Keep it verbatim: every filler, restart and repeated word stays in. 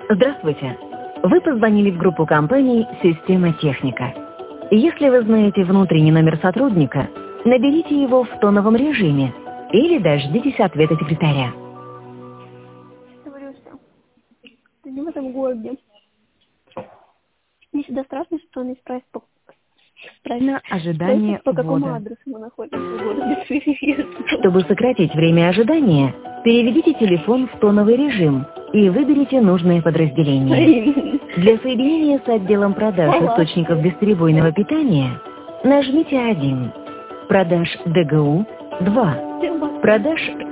Здравствуйте. Вы позвонили в группу компаний «Система Техника». Если вы знаете внутренний номер сотрудника, наберите его в тоновом режиме или дождитесь ответа секретаря. Говорю, что ты не в этом городе. Мне всегда страшно, что он не спросит, по, На ожидание по какому ввода. адресу мы находимся в городе. Чтобы сократить время ожидания, переведите телефон в тоновый режим и выберите нужное подразделение. Для соединения с отделом продаж источников бесперебойного питания нажмите один. Продаж ДГУ два. Продаж